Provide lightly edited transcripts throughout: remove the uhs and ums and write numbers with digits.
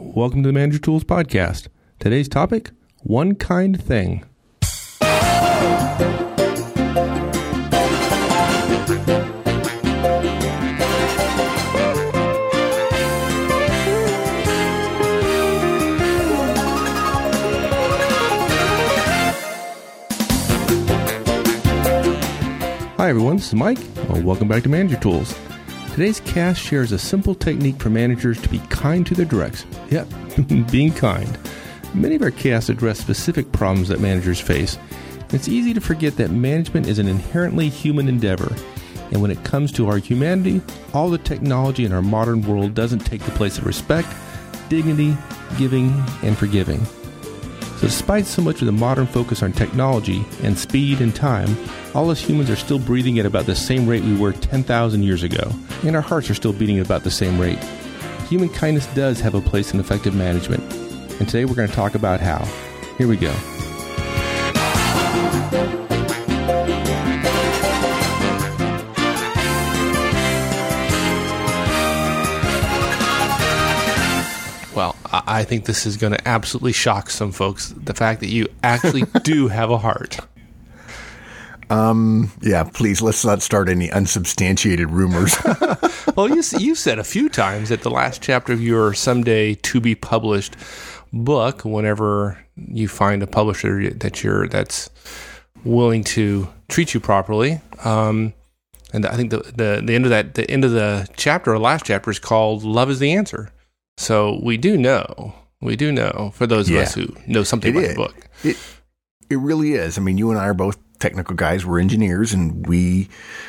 Welcome to the Manager Tools Podcast. Today's topic, one kind thing. Hi everyone, this is Mike. Welcome back to Manager Tools. Today's cast shares a simple technique for managers to be kind to their directs. Yep, being kind. Many of our casts address specific problems that managers face. It's easy to forget that management is an inherently human endeavor. And when it comes to our humanity, all the technology in our modern world doesn't take the place of respect, dignity, giving, and forgiving. So despite so much of the modern focus on technology and speed and time, all us humans are still breathing at about the same rate we were 10,000 years ago, and our hearts are still beating at about the same rate. Human kindness does have a place in effective management, and today we're going to talk about how. Here we go. Well, I think this is going to absolutely shock some folks, the fact that you actually do have a heart. Yeah, please, let's not start any unsubstantiated rumors. Well, you said a few times that the last chapter of your someday to be published book, whenever you find a publisher that's willing to treat you properly, and I think the end of the chapter or last chapter is called "Love is the Answer." So we do know for those of us who know something about the book. It really is. I mean, you and I are both technical guys. We're engineers, and we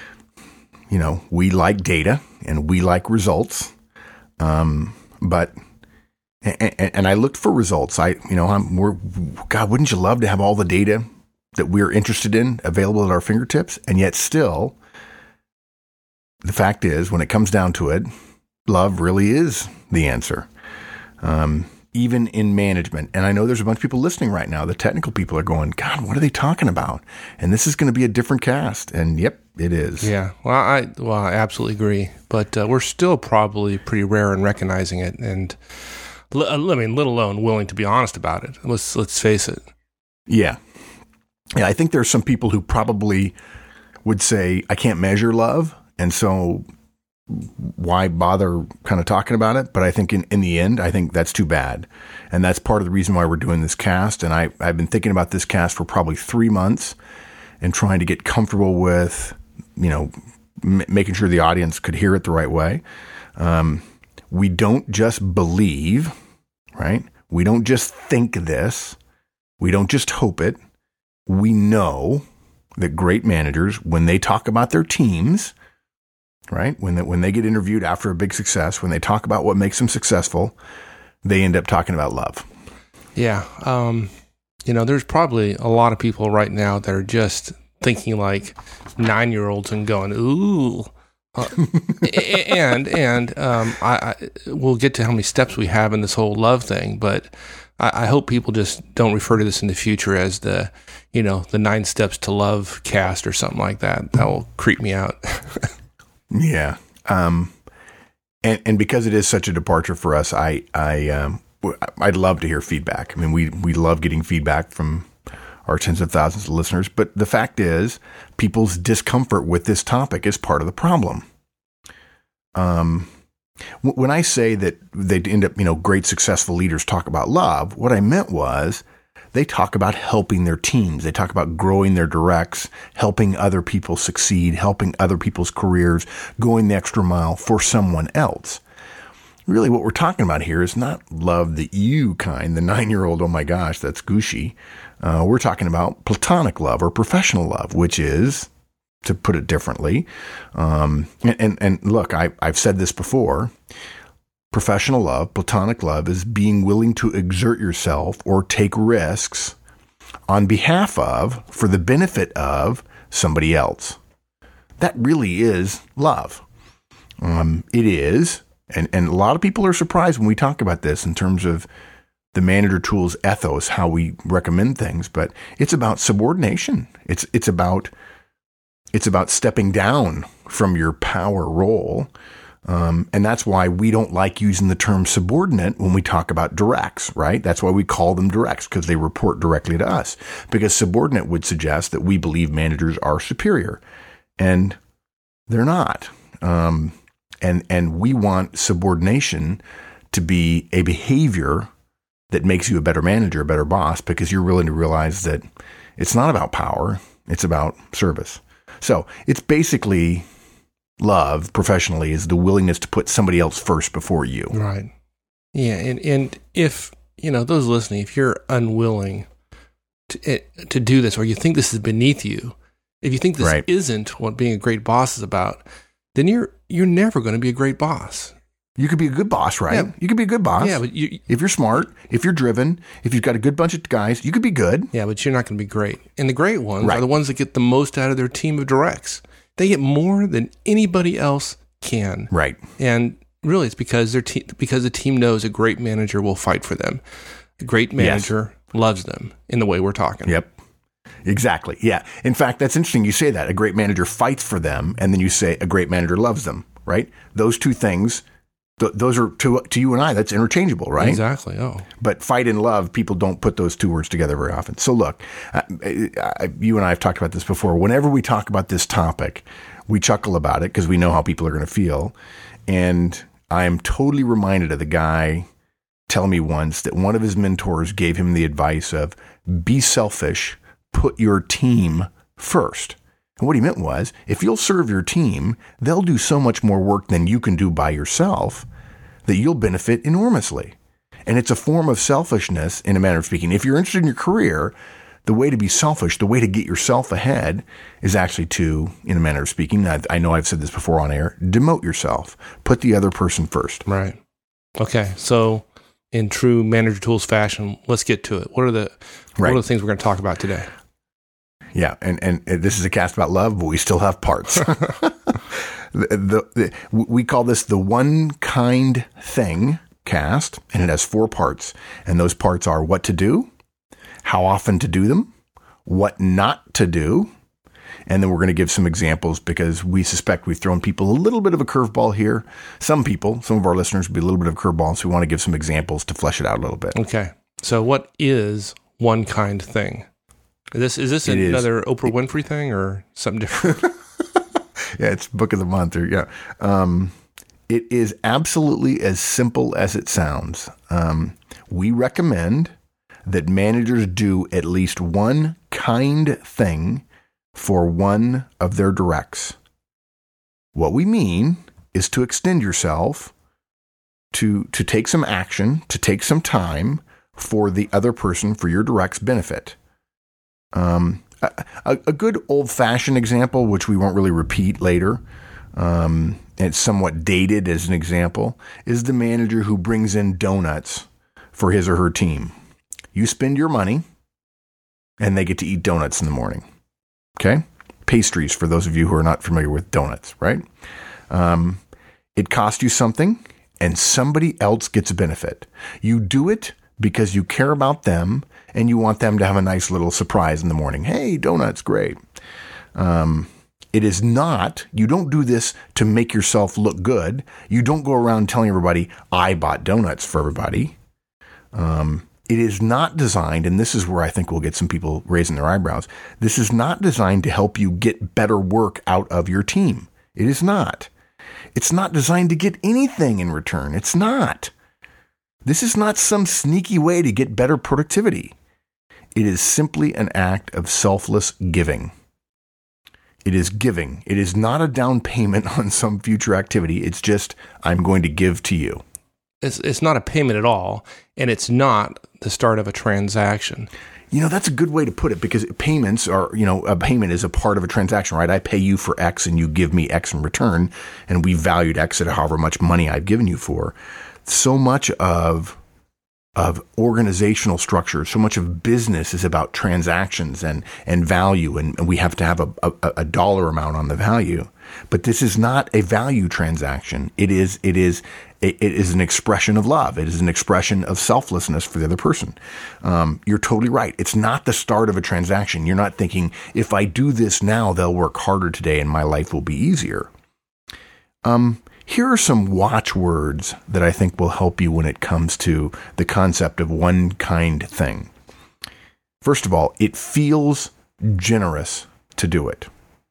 like data and we like results. But I looked for results. God, wouldn't you love to have all the data that we're interested in available at our fingertips? And yet still, the fact is, when it comes down to it, love really is the answer. Even in management. And I know there's a bunch of people listening right now. The technical people are going, God, what are they talking about? And this is going to be a different cast. And yep, it is. Yeah. Well, I absolutely agree. But we're still probably pretty rare in recognizing it. And let alone willing to be honest about it. Let's face it. Yeah. Yeah. I think there's some people who probably would say, I can't measure love. And so why bother kind of talking about it? But I think in the end, I think that's too bad. And that's part of the reason why we're doing this cast. And I've been thinking about this cast for probably 3 months and trying to get comfortable with, making sure the audience could hear it the right way. We don't just believe, right? We don't just think this. We don't just hope it. We know that great managers, when they talk about their teams, right? When they get interviewed after a big success, when they talk about what makes them successful, they end up talking about love. Yeah. There's probably a lot of people right now that are just thinking like 9-year-olds and going, ooh. I we'll get to how many steps we have in this whole love thing, but I hope people just don't refer to this in the future as the 9 steps to love cast or something like that. That will creep me out. Yeah. And because it is such a departure for us, I'd love to hear feedback. I mean, we love getting feedback from our tens of thousands of listeners, but the fact is people's discomfort with this topic is part of the problem. When I say that they end up, great successful leaders talk about love, what I meant was they talk about helping their teams. They talk about growing their directs, helping other people succeed, helping other people's careers, going the extra mile for someone else. Really, what we're talking about here is not love the you kind, the 9-year-old, oh my gosh, that's gushy. We're talking about platonic love or professional love, which is, to put it differently, and look, I've said this before, professional love, platonic love, is being willing to exert yourself or take risks on behalf of, for the benefit of, somebody else. That really is love. It is, and a lot of people are surprised when we talk about this in terms of the Manager Tools ethos, how we recommend things, but it's about subordination. It's about stepping down from your power role And that's why we don't like using the term subordinate when we talk about directs, right? That's why we call them directs, because they report directly to us. Because subordinate would suggest that we believe managers are superior, and they're not. And we want subordination to be a behavior that makes you a better manager, a better boss, because you're willing to realize that it's not about power, it's about service. So it's basically love professionally is the willingness to put somebody else first before you. Right. Yeah. And if, those listening, if you're unwilling to do this, or you think this is beneath you, if you think this isn't what being a great boss is about, then you're never going to be a great boss. You could be a good boss, right? Yeah. You could be a good boss. Yeah, but if you're smart, if you're driven, if you've got a good bunch of guys, you could be good. Yeah, but you're not going to be great. And the great ones are the ones that get the most out of their team of directs. They get more than anybody else can. Right. And really, it's because because the team knows a great manager will fight for them. A great manager loves them in the way we're talking. Yep. Exactly. Yeah. In fact, that's interesting. You say that a great manager fights for them, and then you say a great manager loves them, right? Those two things, those are to you and I, that's interchangeable, right? Exactly. Oh. But fight and love, people don't put those two words together very often. So look, you and I have talked about this before. Whenever we talk about this topic, we chuckle about it because we know how people are going to feel. And I am totally reminded of the guy telling me once that one of his mentors gave him the advice of be selfish, put your team first. And what he meant was, if you'll serve your team, they'll do so much more work than you can do by yourself that you'll benefit enormously. And it's a form of selfishness, in a manner of speaking. If you're interested in your career, the way to be selfish, the way to get yourself ahead is actually to, in a manner of speaking, I know I've said this before on air, demote yourself. Put the other person first. Right. Okay. So in true Manager Tools fashion, let's get to it. What are the things we're going to talk about today? Yeah, and this is a cast about love, but we still have parts. We call this the One Kind Thing cast, and it has 4 parts. And those parts are what to do, how often to do them, what not to do, and then we're going to give some examples because we suspect we've thrown people a little bit of a curveball here. Some of our listeners will be a little bit of a curveball, so we want to give some examples to flesh it out a little bit. Okay, so what is one kind thing? Is this another Oprah Winfrey thing or something different? Yeah, it's book of the month. It is absolutely as simple as it sounds. We recommend that managers do at least one kind thing for one of their directs. What we mean is to extend yourself, to take some action, to take some time for the other person, for your direct's benefit. A good old-fashioned example, which we won't really repeat later, it's somewhat dated as an example, is the manager who brings in donuts for his or her team. You spend your money, and they get to eat donuts in the morning. Okay? Pastries, for those of you who are not familiar with donuts, right? It costs you something, and somebody else gets a benefit. You do it because you care about them, and you want them to have a nice little surprise in the morning. Hey, donuts, great. It is not, you don't do this to make yourself look good. You don't go around telling everybody, I bought donuts for everybody. It is not designed, and this is where I think we'll get some people raising their eyebrows. This is not designed to help you get better work out of your team. It is not. It's not designed to get anything in return. It's not. This is not some sneaky way to get better productivity. It is simply an act of selfless giving. It is giving. It is not a down payment on some future activity. It's just, I'm going to give to you. It's not a payment at all, and it's not the start of a transaction. That's a good way to put it, because payments are, a payment is a part of a transaction, right? I pay you for X and you give me X in return, and we valued X at however much money I've given you for. So much of organizational structure, so much of business is about transactions and value, and we have to have a dollar amount on the value. But this is not a value transaction. It is an expression of love. It is an expression of selflessness for the other person. You're totally right. It's not the start of a transaction. You're not thinking, if I do this now, they'll work harder today and my life will be easier. Here are some watchwords that I think will help you when it comes to the concept of one kind thing. First of all, it feels generous to do it.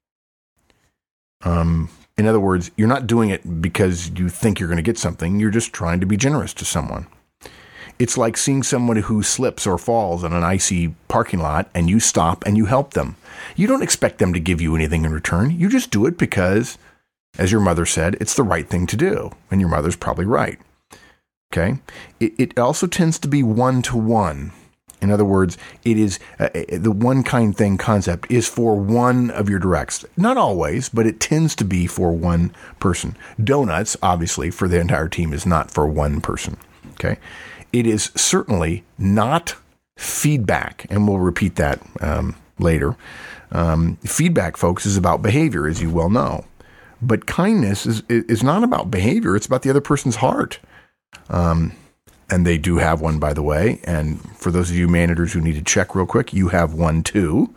In other words, you're not doing it because you think you're going to get something. You're just trying to be generous to someone. It's like seeing someone who slips or falls in an icy parking lot and you stop and you help them. You don't expect them to give you anything in return. You just do it because, as your mother said, it's the right thing to do. And your mother's probably right. Okay? It also tends to be one-to-one. In other words, it is the one kind thing concept is for one of your directs. Not always, but it tends to be for one person. Donuts, obviously, for the entire team is not for one person. Okay? It is certainly not feedback, and we'll repeat that later. Feedback, folks, is about behavior, as you well know. But kindness is not about behavior. It's about the other person's heart. And they do have one, by the way. And for those of you managers who need to check real quick, you have one too.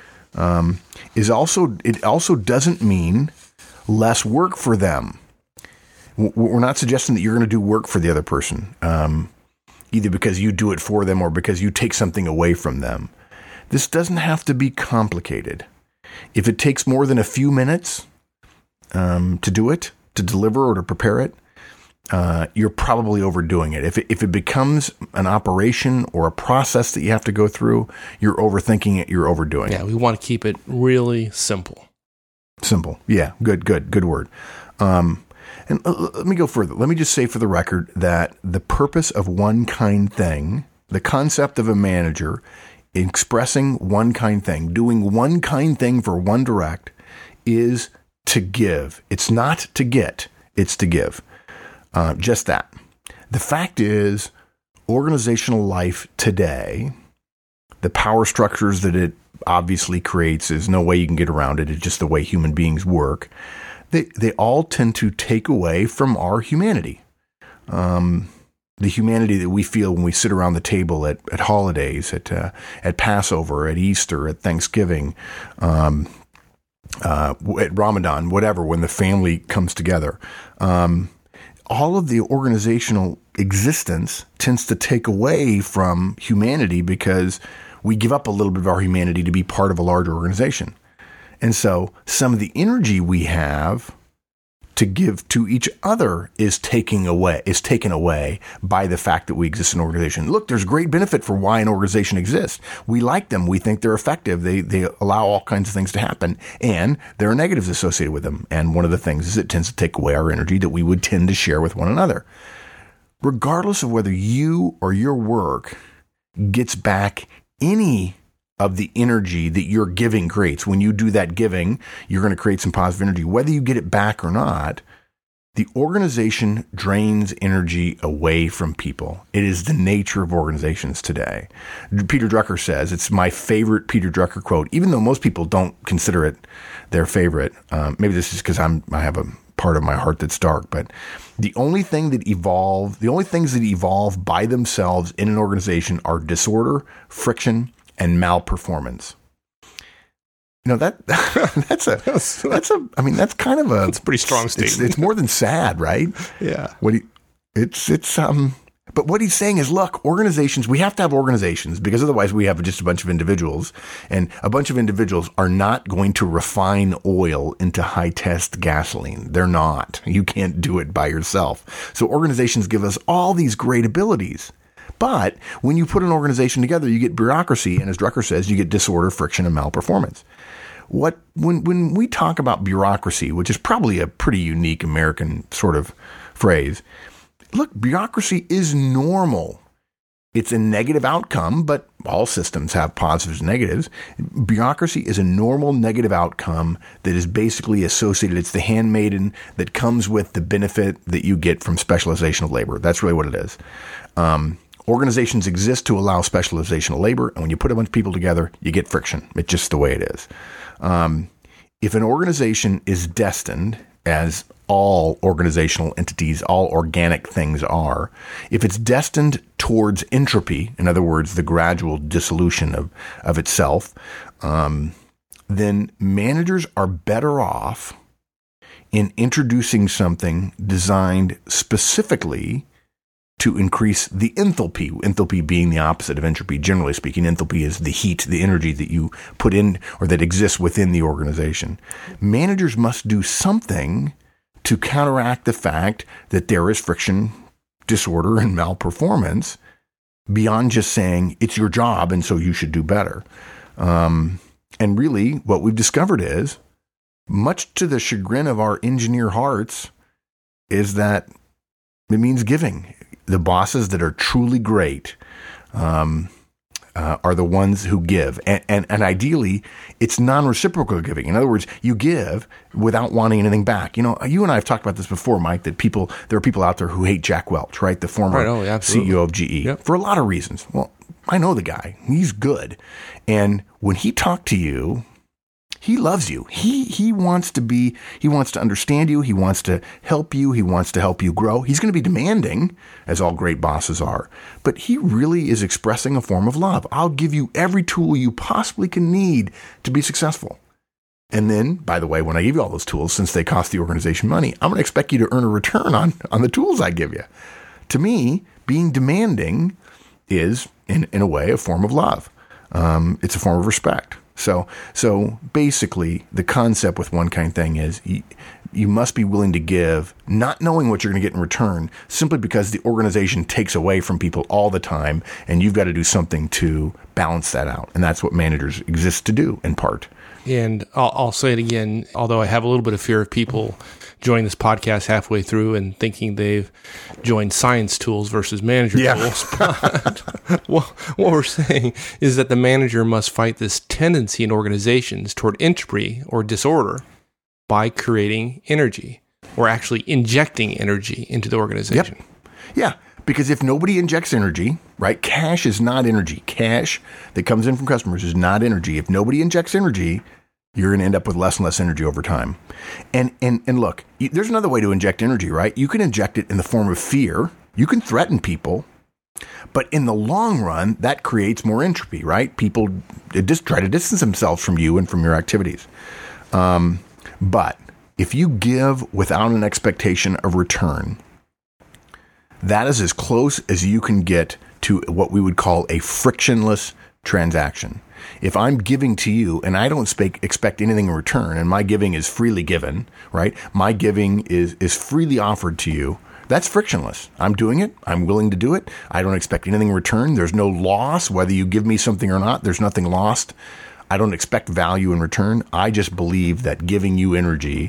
It also doesn't mean less work for them. We're not suggesting that you're going to do work for the other person, either because you do it for them or because you take something away from them. This doesn't have to be complicated. If it takes more than a few minutes to do it, to deliver or to prepare it, you're probably overdoing it. If it becomes an operation or a process that you have to go through, you're overthinking it, you're overdoing it. Yeah, we want to keep it really simple. Simple. Yeah, good word. And let me go further. Let me just say for the record that the purpose of one kind thing, the concept of a manager expressing one kind thing, doing one kind thing for one direct, is to give. It's not to get, it's to give. Just that. The fact is, organizational life today, the power structures that it obviously creates, there's no way you can get around it. It's just the way human beings work. They all tend to take away from our humanity. The humanity that we feel when we sit around the table at holidays, at Passover, at Easter, at Thanksgiving, at Ramadan, whatever, when the family comes together. All of the organizational existence tends to take away from humanity because we give up a little bit of our humanity to be part of a larger organization. And so some of the energy we have to give to each other is taken away by the fact that we exist in an organization. Look, there's great benefit for why an organization exists. We like them. We think they're effective. They allow all kinds of things to happen, and there are negatives associated with them. And one of the things is it tends to take away our energy that we would tend to share with one another. Regardless of whether you or your work gets back any of the energy that your giving creates. When you do that giving, you're going to create some positive energy. Whether you get it back or not, the organization drains energy away from people. It is the nature of organizations today. Peter Drucker says, it's my favorite Peter Drucker quote, even though most people don't consider it their favorite. Maybe this is because I have a part of my heart that's dark, but the only things that evolve by themselves in an organization are disorder, friction, and malperformance. You know, that's kind of a pretty strong statement. It's more than sad, right? Yeah. But what he's saying is, look, organizations, we have to have organizations because otherwise we have just a bunch of individuals, and a bunch of individuals are not going to refine oil into high-test gasoline. They're not. You can't do it by yourself. So organizations give us all these great abilities. But when you put an organization together, you get bureaucracy, and as Drucker says, you get disorder, friction, and malperformance. When we talk about bureaucracy, which is probably a pretty unique American sort of phrase, look, bureaucracy is normal. It's a negative outcome, but all systems have positives and negatives. Bureaucracy is a normal negative outcome that is basically associated. It's the handmaiden that comes with the benefit that you get from specialization of labor. That's really what it is. Organizations exist to allow specialization of labor, and when you put a bunch of people together, you get friction. It's just the way it is. If an organization is destined, as all organizational entities, all organic things are, if it's destined towards entropy, in other words, the gradual dissolution of itself, then managers are better off in introducing something designed specifically to increase the enthalpy. Enthalpy being the opposite of entropy. Generally speaking, enthalpy is the heat, the energy that you put in or that exists within the organization. Managers must do something to counteract the fact that there is friction, disorder, and malperformance beyond just saying it's your job and so you should do better. And really what we've discovered is, much to the chagrin of our engineer hearts, is that it means giving. The bosses that are truly great are the ones who give. And ideally, it's non-reciprocal giving. In other words, you give without wanting anything back. You know, you and I have talked about this before, Mike, that there are people out there who hate Jack Welch, right? The former CEO of GE, for a lot of reasons. Well, I know the guy. He's good. And when he talked to you, he loves you. He wants to understand you. He wants to help you. He wants to help you grow. He's going to be demanding, as all great bosses are, but he really is expressing a form of love. I'll give you every tool you possibly can need to be successful. And then, by the way, when I give you all those tools, since they cost the organization money, I'm going to expect you to earn a return on the tools I give you. To me, being demanding is, in a way, a form of love. It's a form of respect. So basically, the concept with One Kind Thing is you must be willing to give, not knowing what you're going to get in return, simply because the organization takes away from people all the time, and you've got to do something to balance that out. And that's what managers exist to do, in part. And I'll say it again, although I have a little bit of fear of people joining this podcast halfway through and thinking they've joined science tools versus manager tools. But what we're saying is that the manager must fight this tendency in organizations toward entropy or disorder by creating energy or actually injecting energy into the organization. Yep. Yeah. Because if nobody injects energy, right? Cash is not energy. Cash that comes in from customers is not energy. If nobody injects energy, you're going to end up with less and less energy over time. And look, there's another way to inject energy, right? You can inject it in the form of fear. You can threaten people. But in the long run, that creates more entropy, right? People just try to distance themselves from you and from your activities. But if you give without an expectation of return, that is as close as you can get to what we would call a frictionless transaction. If I'm giving to you and I don't expect anything in return, and my giving is freely given, right? My giving is freely offered to you. That's frictionless. I'm doing it. I'm willing to do it. I don't expect anything in return. There's no loss. Whether you give me something or not, there's nothing lost. I don't expect value in return. I just believe that giving you energy,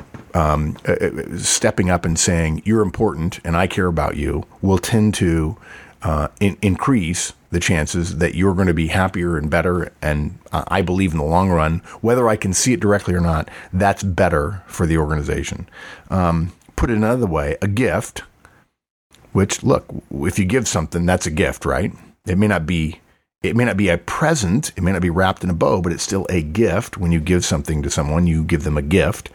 stepping up and saying you're important and I care about you, will tend to increase the chances that you're going to be happier and better. And I believe in the long run, whether I can see it directly or not, that's better for the organization. Put it another way, a gift, which, look, if you give something, that's a gift, right? It may not be a present, it may not be wrapped in a bow, but it's still a gift. When you give something to someone, you give them a gift.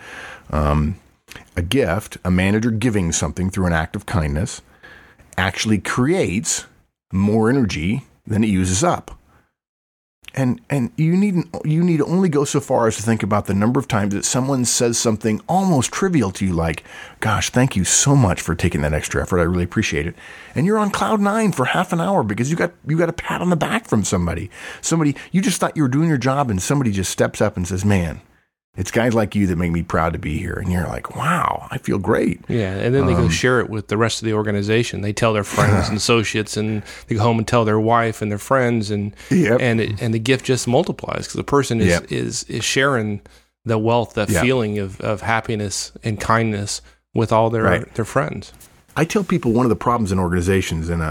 A gift, a manager giving something through an act of kindness, actually creates more energy than it uses up. And you need to only go so far as to think about the number of times that someone says something almost trivial to you, like, gosh, thank you so much for taking that extra effort. I really appreciate it. And you're on cloud nine for half an hour because you got a pat on the back from somebody. Somebody, you just thought you were doing your job, and somebody just steps up and says, man, it's guys like you that make me proud to be here. And you're like, wow, I feel great. Yeah, and then they go share it with the rest of the organization. They tell their friends and associates, and they go home and tell their wife and their friends, and the gift just multiplies because the person is sharing the wealth, that feeling of happiness and kindness with all their friends. I tell people one of the problems in organizations, and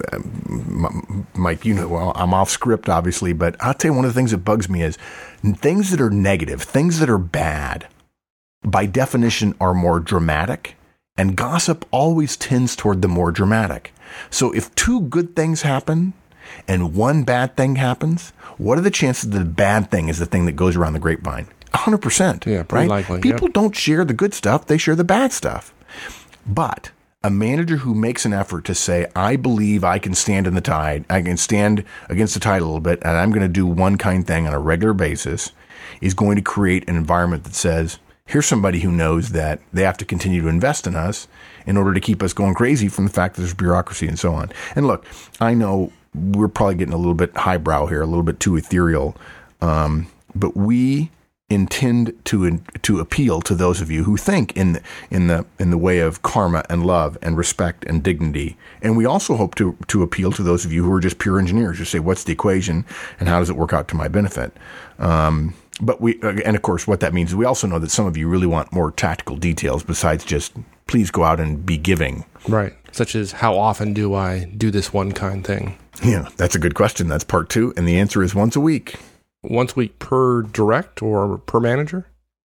Mike, well, I'm off script, obviously, but I'll tell you one of the things that bugs me is things that are negative, things that are bad, by definition, are more dramatic, and gossip always tends toward the more dramatic. So if two good things happen and one bad thing happens, what are the chances that the bad thing is the thing that goes around the grapevine? 100%. Yeah, pretty likely. People don't share the good stuff, they share the bad stuff. But a manager who makes an effort to say, I believe I can stand in the tide, I can stand against the tide a little bit, and I'm going to do one kind thing on a regular basis, is going to create an environment that says, Here's somebody who knows that they have to continue to invest in us in order to keep us going crazy from the fact that there's bureaucracy and so on. And look, I know we're probably getting a little bit highbrow here, a little bit too ethereal, but we intend to appeal to those of you who think in the way of karma and love and respect and dignity. And we also hope to appeal to those of you who are just pure engineers, who say, what's the equation and how does it work out to my benefit? But and of course, what that means is we also know that some of you really want more tactical details besides just please go out and be giving. Right. Such as, how often do I do this one kind thing? Yeah, that's a good question. That's part 2. And the answer is once a week. Once a week per direct or per manager?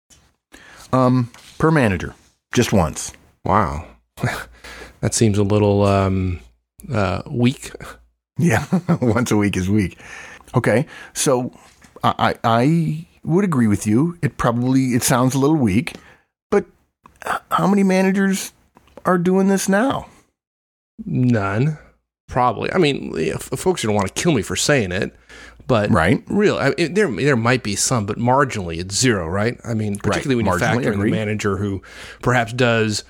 Per manager. Just once. Wow. That seems a little weak. Yeah, once a week is weak. Okay, so I would agree with you. It sounds a little weak, but how many managers are doing this now? None, probably. I mean, folks are going to want to kill me for saying it, but right. There might be some, but marginally it's zero, right? I mean, particularly when you factor in the manager who perhaps does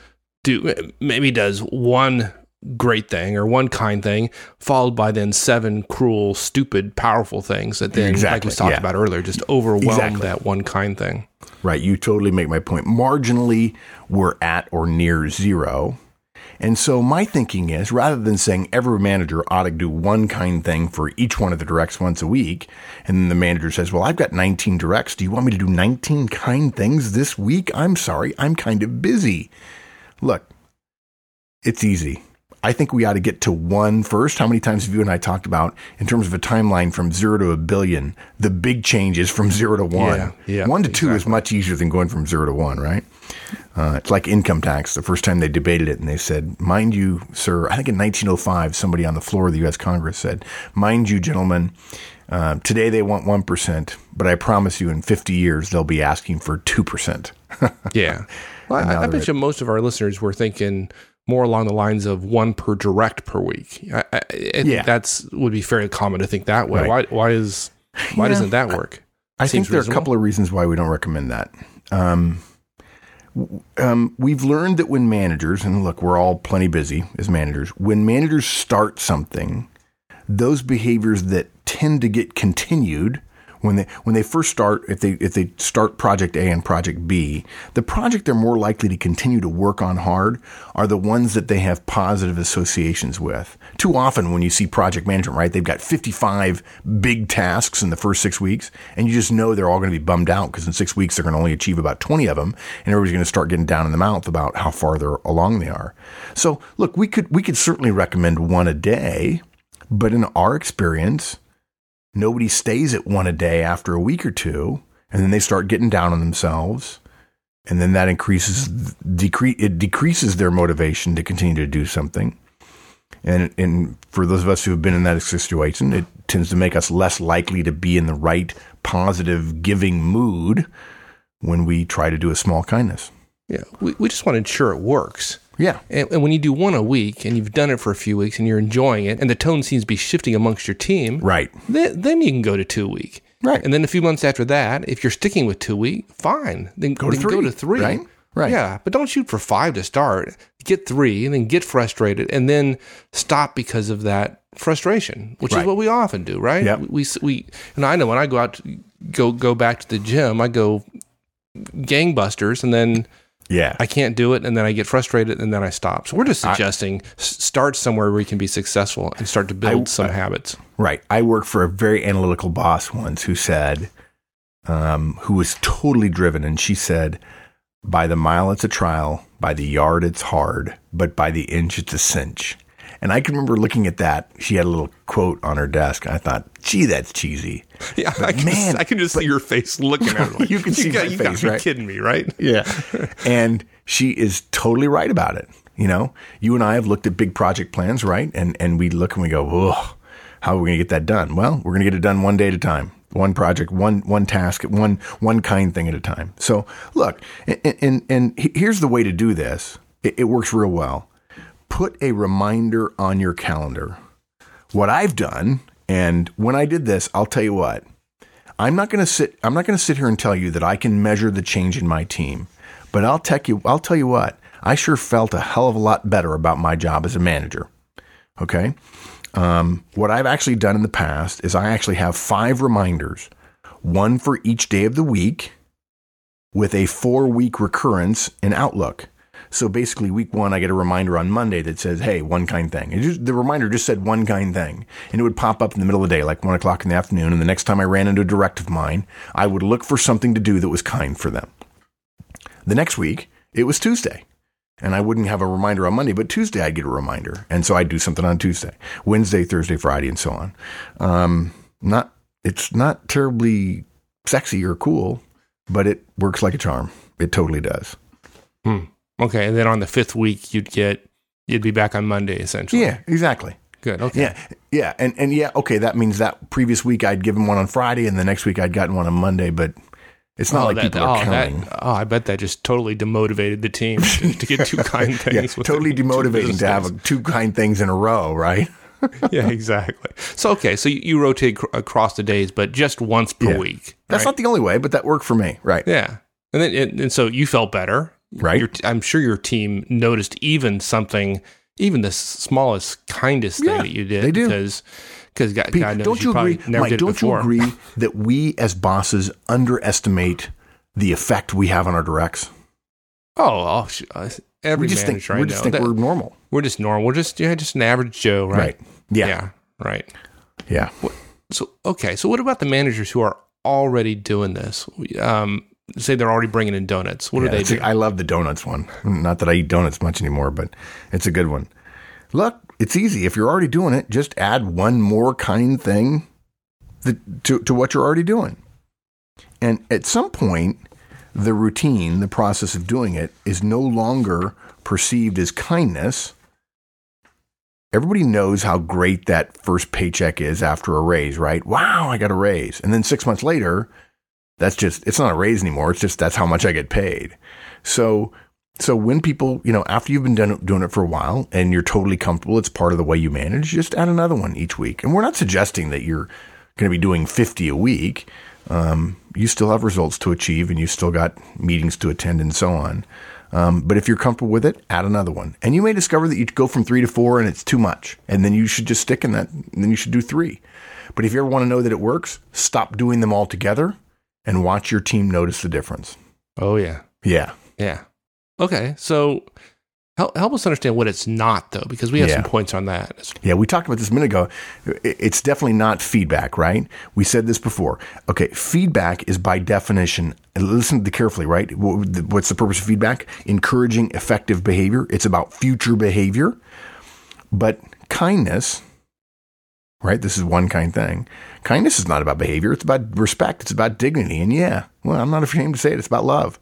one great thing or one kind thing, followed by then 7 cruel, stupid, powerful things that then, like we talked about earlier, just overwhelm that one kind thing. Right. You totally make my point. Marginally, we're at or near zero. And so my thinking is, rather than saying every manager ought to do one kind thing for each one of the directs once a week, and then the manager says, well, I've got 19 directs. Do you want me to do 19 kind things this week? I'm sorry, I'm kind of busy. Look, it's easy. I think we ought to get to 1 first. How many times have you and I talked about, in terms of a timeline from 0 to 1 billion, the big change is from 0 to 1. Yeah, 1 to 2 is much easier than going from 0 to 1, right? It's like income tax. The first time they debated it, and they said, mind you, sir, I think in 1905, somebody on the floor of the U.S. Congress said, mind you, gentlemen, today they want 1%, but I promise you in 50 years they'll be asking for 2%. Yeah. Well, I bet you most of our listeners were thinking more along the lines of 1 per direct per week. I think that's would be fairly common to think that way. Right. Why doesn't that work? I think there are a couple of reasons why we don't recommend that. We've learned that when managers, and look, we're all plenty busy as managers, when managers start something, those behaviors that tend to get continued when they first start, if they start project A and project B, the project they're more likely to continue to work on hard are the ones that they have positive associations with. Too often when you see project management, right, they've got 55 big tasks in the first 6 weeks, and you just know they're all going to be bummed out because in 6 weeks they're going to only achieve about 20 of them, and everybody's going to start getting down in the mouth about how far along they are. So look, we could certainly recommend 1 a day, but in our experience, nobody stays at 1 a day after a week or 2, and then they start getting down on themselves, and then that decreases their motivation to continue to do something. And for those of us who have been in that situation, it tends to make us less likely to be in the right, positive, giving mood when we try to do a small kindness. Yeah, we just want to ensure it works. Yeah. And when you do 1 a week and you've done it for a few weeks and you're enjoying it and the tone seems to be shifting amongst your team, right? Then you can go to 2 a week. Right. And then a few months after that, if you're sticking with 2 a week, fine. Then go to 3. Right. Right. Yeah. But don't shoot for 5 to start. Get 3 and then get frustrated and then stop because of that frustration, which is what we often do, right? Yep. We and I know when I go out go back to the gym, I go gangbusters and then I can't do it, and then I get frustrated, and then I stop. So we're just suggesting start somewhere where you can be successful and start to build some habits. Right. I worked for a very analytical boss once who said, who was totally driven, and she said, by the mile it's a trial, by the yard it's hard, but by the inch it's a cinch. And I can remember looking at that. She had a little quote on her desk. I thought, gee, that's cheesy. Yeah, I can just see your face looking at it. Like, you can see my face, right? You're kidding me, right? Yeah. And she is totally right about it. You know, you and I have looked at big project plans, right? And we look and we go, oh, how are we going to get that done? Well, we're going to get it done 1 day at a time. One project, one task, one kind thing at a time. So look, and here's the way to do this. It works real well. Put a reminder on your calendar. What I've done, and when I did this, I'll tell you what, I'm not going to sit here and tell you that I can measure the change in my team, but I'll tell you what, I sure felt a hell of a lot better about my job as a manager. Okay. What I've actually done in the past is I actually have 5 reminders, one for each day of the week with a 4-week recurrence in Outlook. So basically week 1, I get a reminder on Monday that says, hey, one kind thing. The reminder just said one kind thing. And it would pop up in the middle of the day, like 1 o'clock in the afternoon. And the next time I ran into a direct of mine, I would look for something to do that was kind for them. The next week, it was Tuesday. And I wouldn't have a reminder on Monday, but Tuesday I'd get a reminder. And so I'd do something on Tuesday, Wednesday, Thursday, Friday, and so on. It's not terribly sexy or cool, but it works like a charm. It totally does. Okay, and then on the 5th week, you'd be back on Monday, essentially. Yeah, exactly. Good. Okay. Yeah, and yeah. Okay, that means that previous week I'd given one on Friday, and the next week I'd gotten one on Monday. But it's not people are counting. I bet that just totally demotivated the team to get 2 kind things. Yeah, totally demotivating to have 2 kind things in a row, right? Yeah, exactly. So you rotate across the days, but just once per week. That's not the only way, but that worked for me, right? Yeah, and so you felt better. Right. I'm sure your team noticed even the smallest, kindest thing that you did. They do. Because God knows don't you agree, Mike, don't you agree that we as bosses underestimate the effect we have on our directs? Every manager I know. We just think we're normal. We're just normal. We're just an average Joe, right? Yeah. Right. Yeah. So what about the managers who are already doing this? Say they're already bringing in donuts. What do they do? I love the donuts one. Not that I eat donuts much anymore, but it's a good one. Look, it's easy. If you're already doing it, just add one more kind thing to what you're already doing. And at some point, the routine, the process of doing it, is no longer perceived as kindness. Everybody knows how great that first paycheck is after a raise, right? Wow, I got a raise. And then 6 months later, it's not a raise anymore. It's just, that's how much I get paid. So when people, after you've been doing it for a while and you're totally comfortable, it's part of the way you manage, just add another one each week. And we're not suggesting that you're going to be doing 50 a week. You still have results to achieve and you still got meetings to attend and so on. But if you're comfortable with it, add another one. And you may discover that you go from 3 to 4 and it's too much. And then you should just stick in that. And then you should do 3. But if you ever want to know that it works, stop doing them all together and watch your team notice the difference. Oh, yeah. Yeah. Yeah. Okay. So help us understand what it's not, though, because we have some points on that. Yeah, we talked about this a minute ago. It's definitely not feedback, right? We said this before. Okay, feedback is by definition, and listen carefully, right? What's the purpose of feedback? Encouraging effective behavior. It's about future behavior. But kindness, right? This is one kind thing. Kindness is not about behavior. It's about respect. It's about dignity. And I'm not ashamed to say it. It's about love.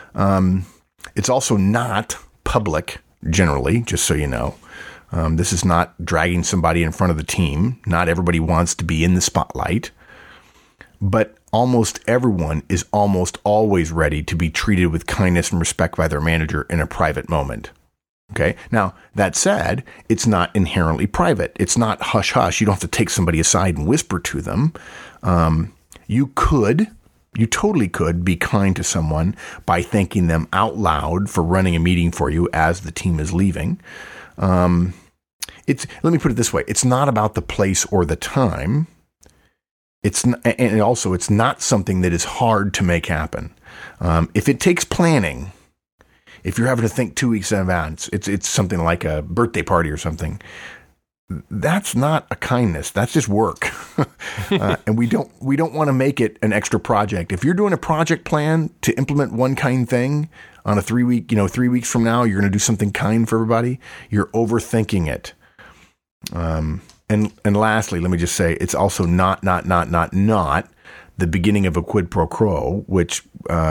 It's also not public, generally, just so you know. This is not dragging somebody in front of the team. Not everybody wants to be in the spotlight. But almost everyone is almost always ready to be treated with kindness and respect by their manager in a private moment. Okay. Now, that said, it's not inherently private. It's not hush hush. You don't have to take somebody aside and whisper to them. You totally could be kind to someone by thanking them out loud for running a meeting for you as the team is leaving. Let me put it this way. It's not about the place or the time. It's not something that is hard to make happen. If it takes planning, if you're having to think 2 weeks in advance, it's something like a birthday party or something. That's not a kindness. That's just work. And we don't want to make it an extra project. If you're doing a project plan to implement one kind thing on a 3 week, 3 weeks from now, you're going to do something kind for everybody. You're overthinking it. And lastly, let me just say, it's also not the beginning of a quid pro quo, which,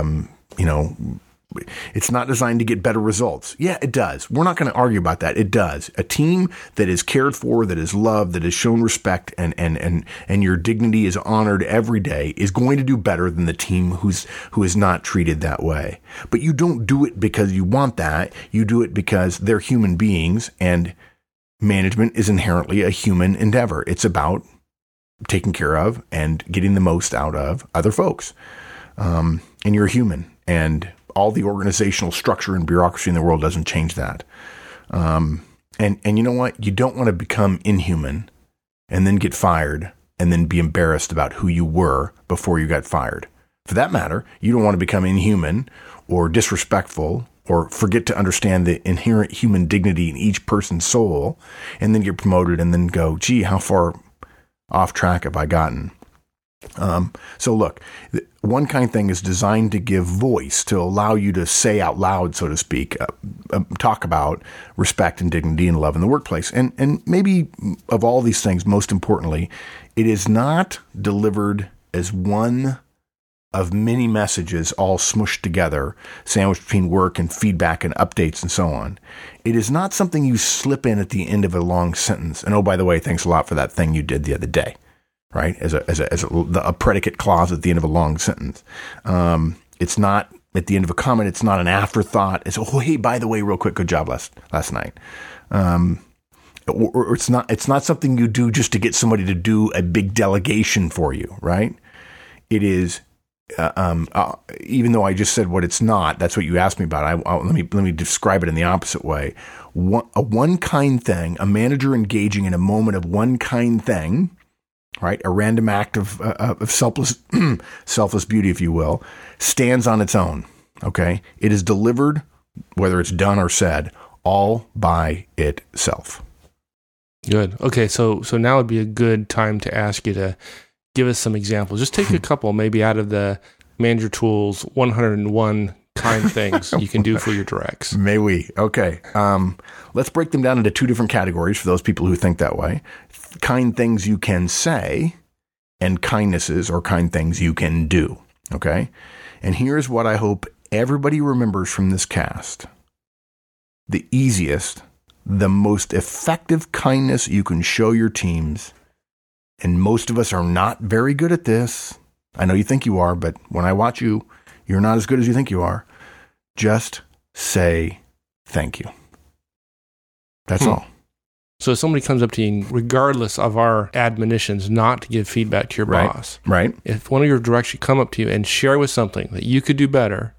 it's not designed to get better results. Yeah, it does. We're not going to argue about that. It does. A team that is cared for, that is loved, that is shown respect, and your dignity is honored every day is going to do better than the team who is not treated that way. But you don't do it because you want that. You do it because they're human beings, and management is inherently a human endeavor. It's about taking care of and getting the most out of other folks. And you're a human, and all the organizational structure and bureaucracy in the world doesn't change that. And you know what? You don't want to become inhuman and then get fired and then be embarrassed about who you were before you got fired. For that matter, you don't want to become inhuman or disrespectful or forget to understand the inherent human dignity in each person's soul and then get promoted and then go, gee, how far off track have I gotten? So look, One Kind Thing is designed to give voice, to allow you to say out loud, so to speak, talk about respect and dignity and love in the workplace. And maybe of all these things, most importantly, it is not delivered as one of many messages all smushed together, sandwiched between work and feedback and updates and so on. It is not something you slip in at the end of a long sentence. And oh, by the way, thanks a lot for that thing you did the other day. Right, as a predicate clause at the end of a long sentence. It's not at the end of a comment. It's not an afterthought. It's, oh, hey, by the way, real quick, good job last night. Or it's not something you do just to get somebody to do a big delegation for you. Right? It is. Even though I just said what it's not, that's what you asked me about. Let me describe it in the opposite way. A one kind thing, a manager engaging in a moment of one kind thing. Right, a random act of selfless beauty, if you will, stands on its own. Okay, it is delivered, whether it's done or said, all by itself. Good. Okay, so now would be a good time to ask you to give us some examples. Just take a couple, maybe out of the Manager Tools 101 kind things you can do for your directs. May we? Okay. Let's break them down into two different categories for those people who think that way. Kind things you can say and kindnesses or kind things you can do. Okay. And here's what I hope everybody remembers from this cast. The easiest, the most effective kindness you can show your teams. And most of us are not very good at this. I know you think you are, but when I watch you, you're not as good as you think you are. Just say thank you. That's all. So if somebody comes up to you, regardless of our admonitions not to give feedback to your boss, right? If one of your directs should come up to you and share with something that you could do better,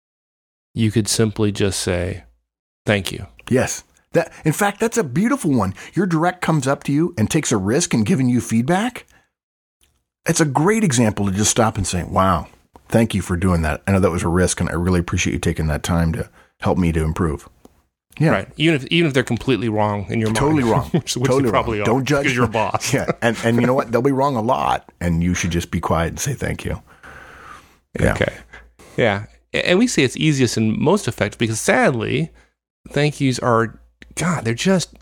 you could simply just say thank you. Yes. In fact, that's a beautiful one. Your direct comes up to you and takes a risk in giving you feedback. It's a great example to just stop and say, wow, thank you for doing that. I know that was a risk, and I really appreciate you taking that time to help me to improve. Yeah. Right. Even if they're completely wrong in your mind. Totally wrong. which totally they probably wrong. are. Don't judge. Because you're a boss. Yeah. And you know what? They'll be wrong a lot, and you should just be quiet and say thank you. Yeah. Okay. Yeah. And we say it's easiest and most effective because sadly, thank yous are, God, they're just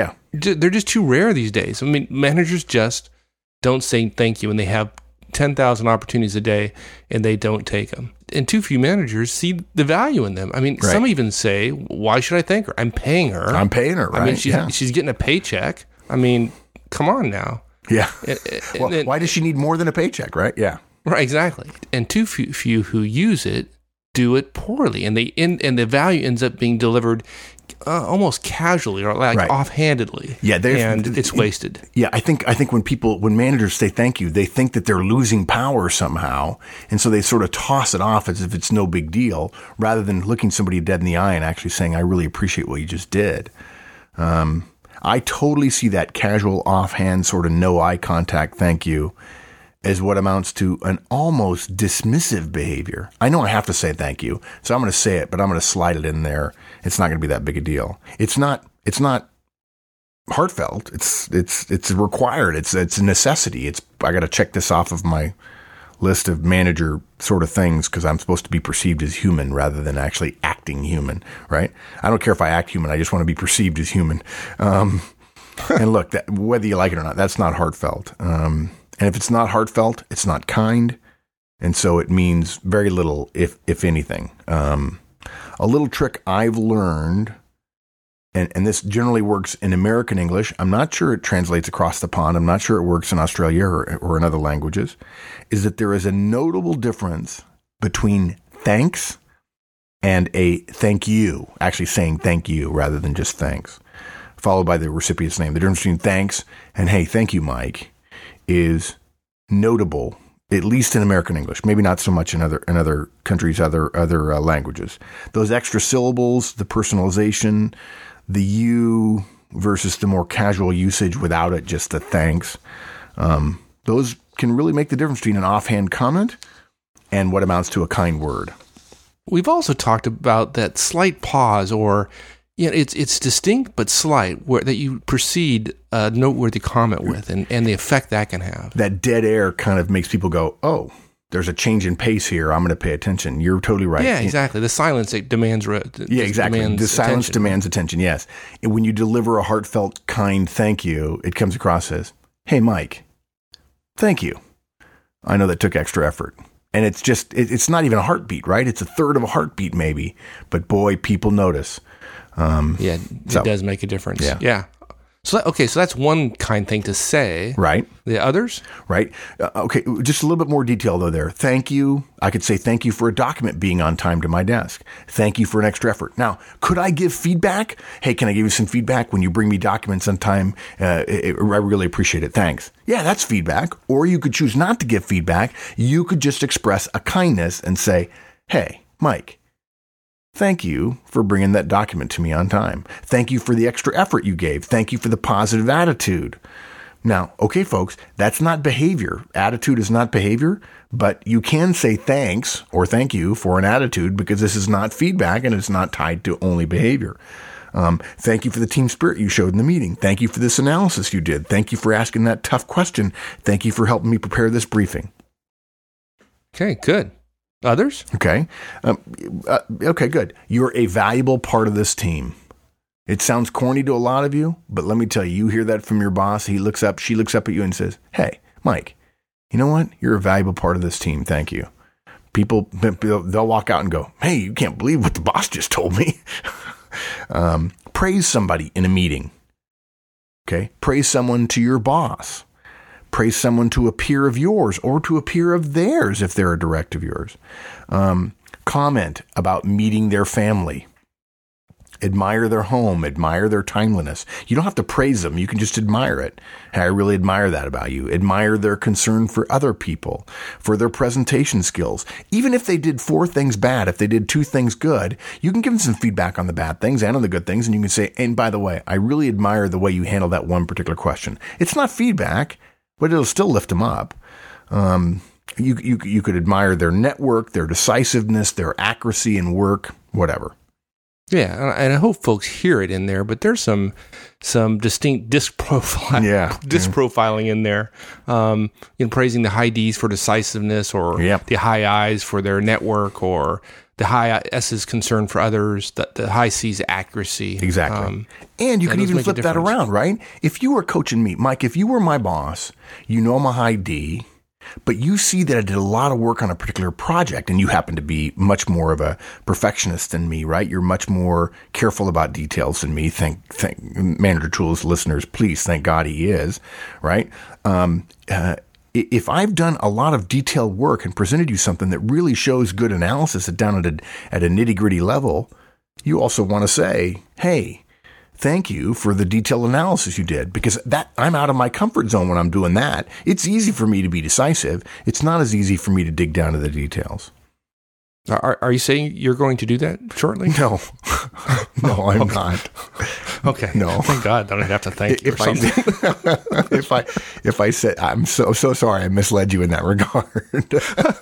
too rare these days. I mean, managers just don't say thank you, and they have 10,000 opportunities a day and they don't take them. And too few managers see the value in them. I mean, some even say, why should I thank her? I'm paying her. Right? I mean, she's getting a paycheck. I mean, come on now. Yeah. Well, why does she need more than a paycheck, right? Yeah. Right, exactly. And too few who use it do it poorly, and the value ends up being delivered almost casually or offhandedly. Yeah, and it's wasted. Yeah, I think when managers say thank you, they think that they're losing power somehow, and so they sort of toss it off as if it's no big deal, rather than looking somebody dead in the eye and actually saying, "I really appreciate what you just did." I totally see that casual, offhand, sort of no eye contact thank you as what amounts to an almost dismissive behavior. I know I have to say thank you, so I'm going to say it, but I'm going to slide it in there. It's not going to be that big a deal. It's not heartfelt. It's required. It's a necessity. I got to check this off of my list of manager sort of things because I'm supposed to be perceived as human rather than actually acting human, right? I don't care if I act human. I just want to be perceived as human. And look, whether you like it or not, that's not heartfelt. And if it's not heartfelt, it's not kind. And so it means very little, if anything. A little trick I've learned, and this generally works in American English. I'm not sure it translates across the pond. I'm not sure it works in Australia or in other languages, is that there is a notable difference between thanks and a thank you, actually saying thank you rather than just thanks, followed by the recipient's name. The difference between thanks and, hey, thank you, Mike, is notable, at least in American English, maybe not so much in other countries, other languages. Those extra syllables, the personalization, the you versus the more casual usage without it, just the thanks. Those can really make the difference between an offhand comment and what amounts to a kind word. We've also talked about that slight pause, or it's distinct but slight, that you precede a noteworthy comment with, and the effect that can have. That dead air kind of makes people go, oh, there's a change in pace here. I'm going to pay attention. You're totally right. Yeah, exactly. The silence demands exactly. The silence demands attention, yes. And when you deliver a heartfelt, kind thank you, it comes across as, hey, Mike, thank you. I know that took extra effort. And it's not even a heartbeat, right? It's a third of a heartbeat maybe. But boy, people notice. It does make a difference. Yeah. So that's one kind thing to say. Right. The others? Right. Okay, just a little bit more detail, though, there. Thank you. I could say thank you for a document being on time to my desk. Thank you for an extra effort. Now, could I give feedback? Hey, can I give you some feedback when you bring me documents on time? I really appreciate it. Thanks. Yeah, that's feedback. Or you could choose not to give feedback. You could just express a kindness and say, hey, Mike, thank you for bringing that document to me on time. Thank you for the extra effort you gave. Thank you for the positive attitude. Now, okay, folks, that's not behavior. Attitude is not behavior, but you can say thanks or thank you for an attitude because this is not feedback and it's not tied to only behavior. Thank you for the team spirit you showed in the meeting. Thank you for this analysis you did. Thank you for asking that tough question. Thank you for helping me prepare this briefing. Okay, good. Others? Okay. Okay, good. You're a valuable part of this team. It sounds corny to a lot of you, but let me tell you, you hear that from your boss. She looks up at you and says, hey, Mike, you know what? You're a valuable part of this team. Thank you. People, they'll walk out and go, hey, you can't believe what the boss just told me. Praise somebody in a meeting. Okay. Praise someone to your boss. Praise someone to a peer of yours or to a peer of theirs if they're a direct of yours. Comment about meeting their family. Admire their home. Admire their timeliness. You don't have to praise them. You can just admire it. Hey, I really admire that about you. Admire their concern for other people, for their presentation skills. Even if they did 4 things bad, if they did 2 things good, you can give them some feedback on the bad things and on the good things. And you can say, and by the way, I really admire the way you handle that one particular question. It's not feedback, but it'll still lift them up. You could admire their network, their decisiveness, their accuracy in work, whatever. Yeah, and I hope folks hear it in there, but there's some distinct disprofiling in there. In praising the high D's for decisiveness, or the high I's for their network, or the high S's concern for others, the high C's accuracy. Exactly. And you can even flip that around, right? If you were coaching me, Mike, if you were my boss, you know I'm a high D, but you see that I did a lot of work on a particular project, and you happen to be much more of a perfectionist than me, right? You're much more careful about details than me. Thank Manager Tools listeners, please, thank God he is, right? If I've done a lot of detailed work and presented you something that really shows good analysis down at a nitty-gritty level, you also want to say, hey, thank you for the detailed analysis you did, because I'm out of my comfort zone when I'm doing that. It's easy for me to be decisive. It's not as easy for me to dig down to the details. Are you saying you're going to do that shortly? No. No, I'm not. Okay. No. Thank God. I don't have to thank you or something. If I said, I'm so sorry I misled you in that regard.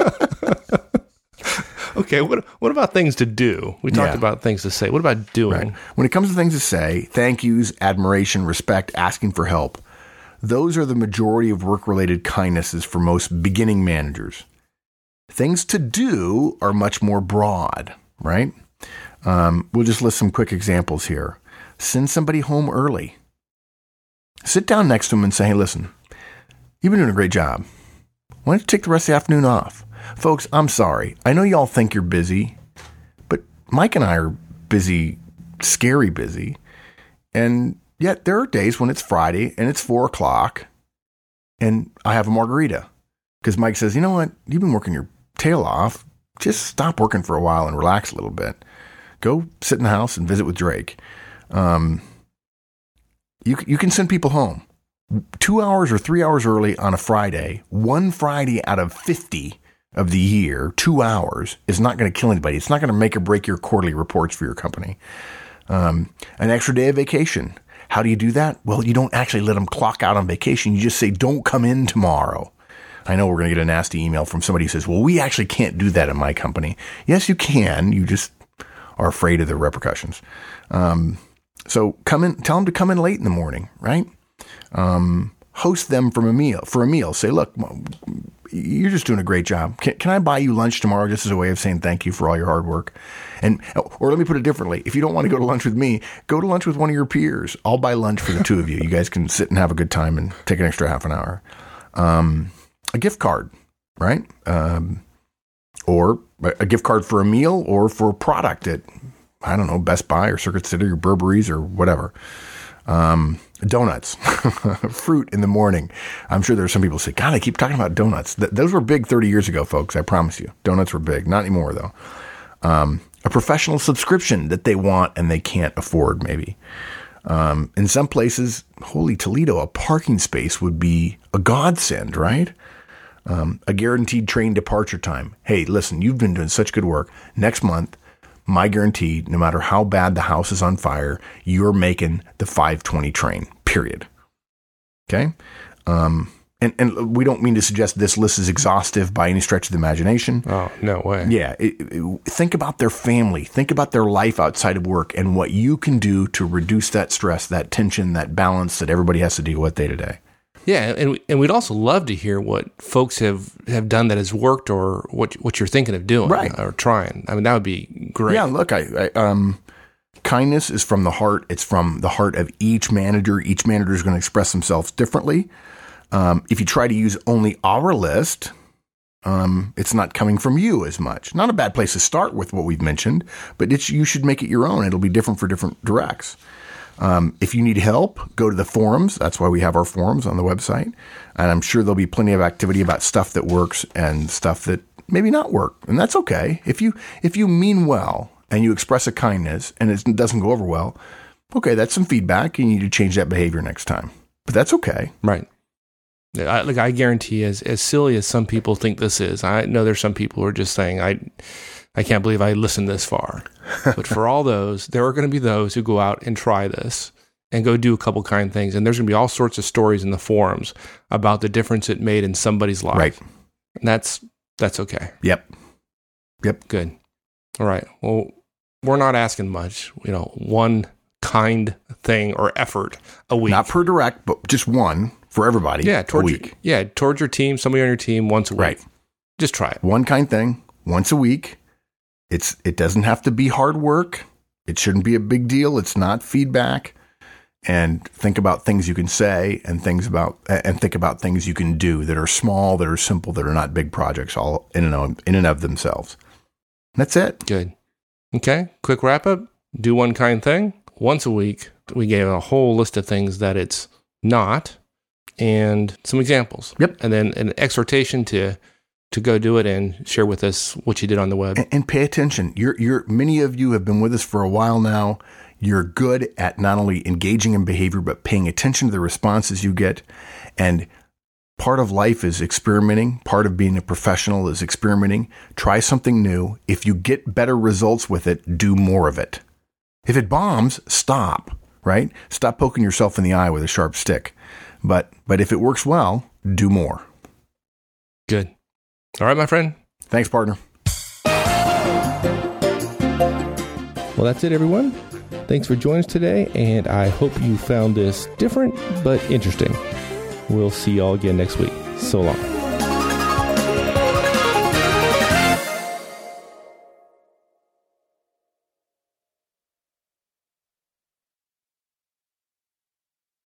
Okay, what about things to do? We talked about things to say. What about doing? Right. When it comes to things to say, thank yous, admiration, respect, asking for help, those are the majority of work-related kindnesses for most beginning managers. Things to do are much more broad, right? We'll just list some quick examples here. Send somebody home early. Sit down next to them and say, hey, listen, you've been doing a great job. Why don't you take the rest of the afternoon off? Folks, I'm sorry. I know y'all think you're busy, but Mike and I are busy, scary busy. And yet there are days when it's Friday and it's 4:00 and I have a margarita because Mike says, you know what? You've been working your tail off. Just stop working for a while and relax a little bit. Go sit in the house and visit with Drake. You can send people home. 2 hours or 3 hours early on a Friday, one Friday out of 50 of the year, 2 hours is not going to kill anybody. It's not going to make or break your quarterly reports for your company. An extra day of vacation. How do you do that? Well, you don't actually let them clock out on vacation. You just say, don't come in tomorrow. I know we're going to get a nasty email from somebody who says, well, we actually can't do that in my company. Yes, you can. You just are afraid of the repercussions. So come in, tell them to come in late in the morning, right? Host them for a meal. Say, look, you're just doing a great job. Can I buy you lunch tomorrow just as a way of saying thank you for all your hard work? Or let me put it differently. If you don't want to go to lunch with me, go to lunch with one of your peers. I'll buy lunch for the two of you. You guys can sit and have a good time and take an extra half an hour. A gift card, right? Or a gift card for a meal or for a product at, I don't know, Best Buy or Circuit City or Burberry's or whatever. Donuts, fruit in the morning. I'm sure there's some people who say, God, I keep talking about donuts. Those were big 30 years ago, folks. I promise you. Donuts were big. Not anymore, though. A professional subscription that they want and they can't afford, maybe. In some places, holy Toledo, a parking space would be a godsend, right? A guaranteed train departure time. Hey, listen, you've been doing such good work. Next month, my guarantee, no matter how bad the house is on fire, you're making the 5:20 train, period. Okay? And we don't mean to suggest this list is exhaustive by any stretch of the imagination. Oh, no way. Yeah. Think about their family. Think about their life outside of work and what you can do to reduce that stress, that tension, that balance that everybody has to deal with day to day. Yeah, and we'd also love to hear what folks have done that has worked or what you're thinking of doing, right, or trying. I mean, that would be great. Yeah, look, kindness is from the heart. It's from the heart of each manager. Each manager is going to express themselves differently. If you try to use only our list, it's not coming from you as much. Not a bad place to start with what we've mentioned, but you should make it your own. It'll be different for different directs. If you need help, go to the forums. That's why we have our forums on the website. And I'm sure there'll be plenty of activity about stuff that works and stuff that maybe not work. And that's okay. If you mean well and you express a kindness and it doesn't go over well, okay, that's some feedback. You need to change that behavior next time. But that's okay. Right. I guarantee as silly as some people think this is, I know there's some people who are just saying, I can't believe I listened this far. But for all those, there are going to be those who go out and try this and go do a couple kind things. And there's going to be all sorts of stories in the forums about the difference it made in somebody's life. Right. And that's okay. Yep. Good. All right. Well, we're not asking much, one kind thing or effort a week. Not per direct, but just one for everybody a week. Towards your team, somebody on your team once a week. Right. Just try it. One kind thing once a week. It doesn't have to be hard work. It shouldn't be a big deal. It's not feedback. And think about things you can say and think about things you can do that are small, that are simple, that are not big projects, all in and of themselves. That's it. Good. Okay. Quick wrap up. Do one kind thing once a week. We gave a whole list of things that it's not and some examples. Yep. And then an exhortation to go do it and share with us what you did on the web. And pay attention. Many of you have been with us for a while now. You're good at not only engaging in behavior, but paying attention to the responses you get. And part of life is experimenting. Part of being a professional is experimenting. Try something new. If you get better results with it, do more of it. If it bombs, stop, right? Stop poking yourself in the eye with a sharp stick. But if it works well, do more. Good. All right, my friend. Thanks, partner. Well, that's it, everyone. Thanks for joining us today, and I hope you found this different but interesting. We'll see you all again next week. So long.